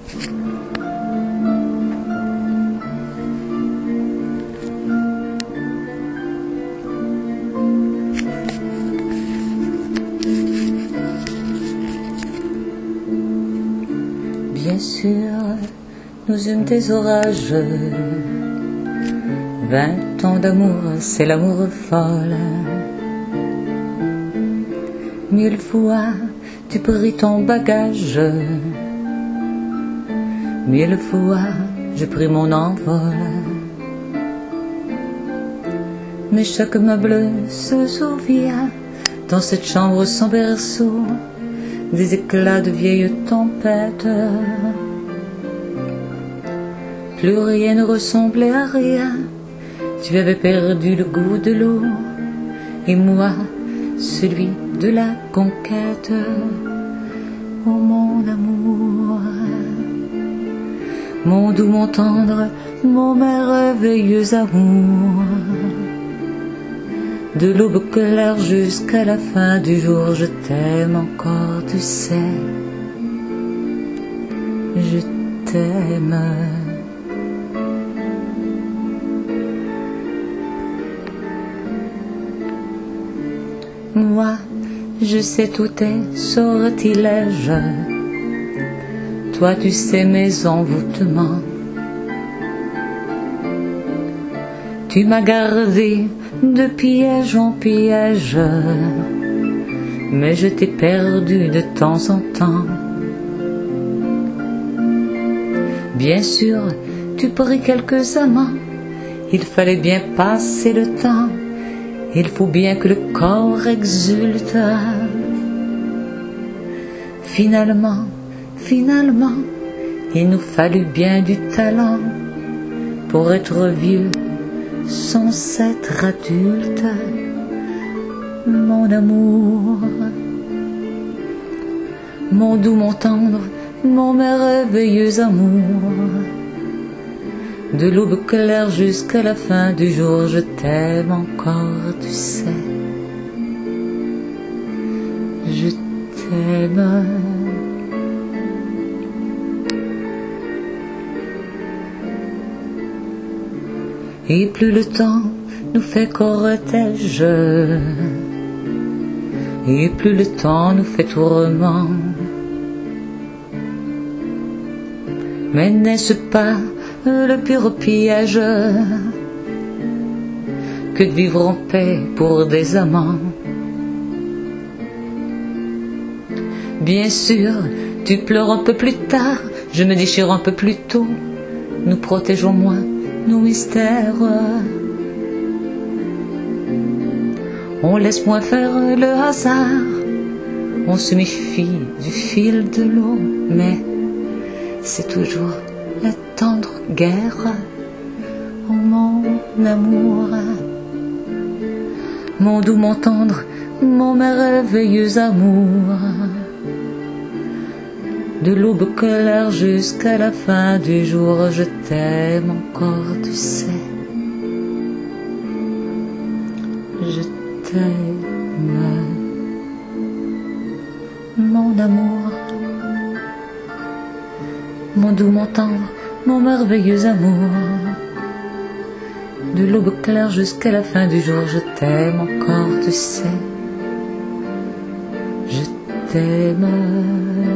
Bien sûr, nous eûmes des orages. 20 ans d'amour, c'est l'amour folle. 1000 fois, tu pris ton bagage. 1000 fois, je pris mon envol. Mais chaque meuble se souvient, dans cette chambre sans berceau, des éclats de vieilles tempêtes. Plus rien ne ressemblait à rien. Tu avais perdu le goût de l'eau, et moi, celui de la conquête. Oh mon amour, mon doux, mon tendre, mon merveilleux amour. De l'aube claire jusqu'à la fin du jour, je t'aime encore, tu sais. Je t'aime. Moi, je sais tous tes sortilèges. Toi, tu sais mes envoûtements. Tu m'as gardé de piège en piège, mais je t'ai perdu de temps en temps. Bien sûr, tu pris quelques amants. Il fallait bien passer le temps. Il faut bien que le corps exulte. Finalement, il nous fallut bien du talent pour être vieux sans être adulte. Mon amour, mon doux, mon tendre, mon merveilleux amour. De l'aube claire jusqu'à la fin du jour, je t'aime encore, tu sais. Je t'aime. Et plus le temps nous fait cortège, et plus le temps nous fait tourment. Mais n'est-ce pas le pur piège que de vivre en paix pour des amants? Bien sûr, tu pleures un peu plus tard, je me déchire un peu plus tôt. Nous protégeons moins nos mystères. On laisse moins faire le hasard. On se méfie du fil de l'eau, mais c'est toujours la tendre guerre. Oh mon amour, mon doux, mon tendre, mon merveilleux amour. De l'aube claire jusqu'à la fin du jour, je t'aime encore, tu sais. Je t'aime, mon amour, mon doux, mon tendre, mon merveilleux amour. De l'aube claire jusqu'à la fin du jour, je t'aime encore, tu sais. Je t'aime.